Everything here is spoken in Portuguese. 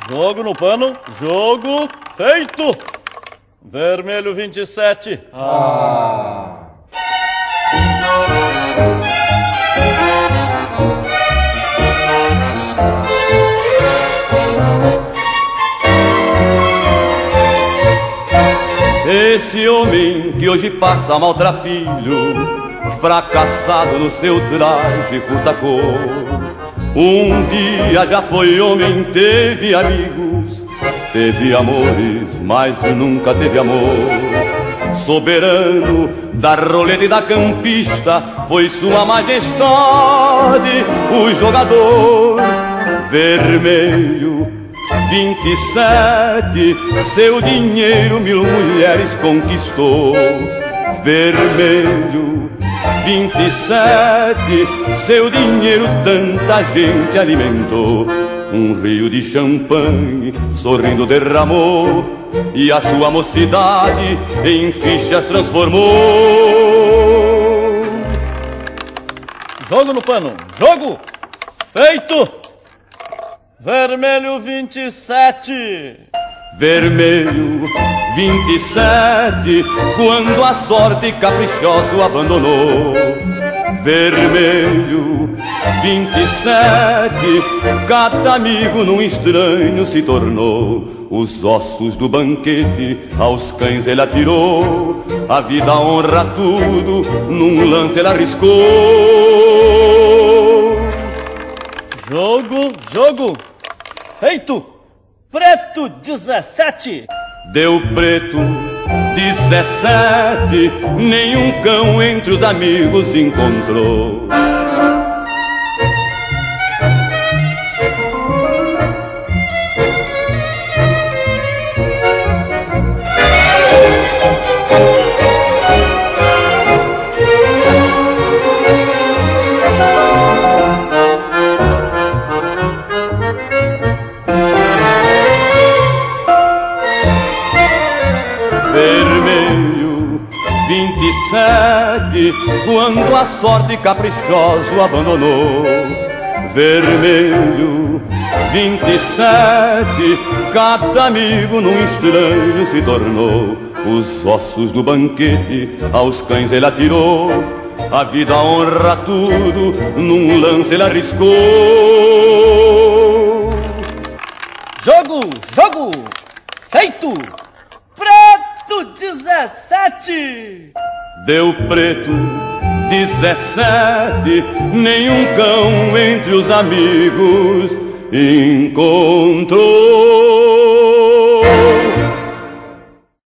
Jogo no pano, jogo feito. Vermelho 27. Esse homem que hoje passa maltrapilho, fracassado no seu traje furta-cor, um dia já foi homem, teve amigos, teve amores, mas nunca teve amor. Soberano da roleta e da campista, foi sua majestade o jogador. Vermelho 27, seu dinheiro 1000 mulheres conquistou. Vermelho 27, seu dinheiro tanta gente alimentou. Um rio de champanhe sorrindo derramou, e a sua mocidade em fichas transformou. Jogo no pano, jogo feito. Vermelho 27. Vermelho 27, quando a sorte caprichoso abandonou. Vermelho 27, cada amigo num estranho se tornou. Os ossos do banquete aos cães ele atirou, a vida, a honra, tudo num lance ele arriscou. Jogo feito. Preto 17. Deu preto 17, nenhum cão entre os amigos encontrou. Vermelho 27, quando a sorte caprichoso abandonou. Vermelho 27, cada amigo num estranho se tornou. Os ossos do banquete aos cães ele atirou, a vida, a honra, tudo num lance ele arriscou. Jogo feito. Preto 17. Deu preto 17, nenhum cão entre os amigos encontrou.